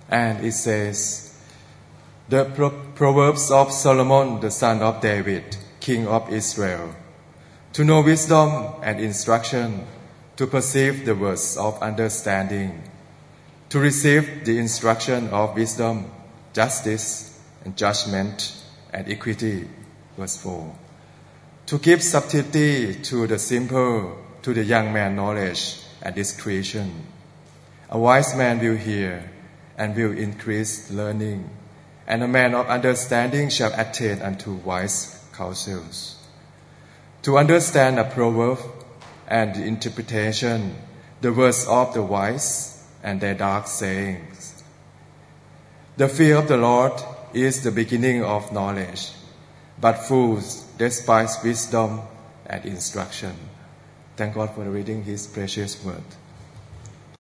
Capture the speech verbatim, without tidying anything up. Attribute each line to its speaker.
Speaker 1: And it says, the Proverbs of Solomon, the son of David, king of Israel, to know wisdom and instruction, to perceive the words of understanding, to receive the instruction of wisdom, justice and judgment and equity. Verse four. To give subtlety to the simple, to the young man knowledge and discretion. A wise man will hear and will increase learning, and a man of understanding shall attain unto wise counsels. To understand a proverb and the interpretation, the words of the wise and their dark sayings. The fear of the Lord is the beginning of knowledge, but fools despise wisdom and instruction. Thank God for reading His precious word.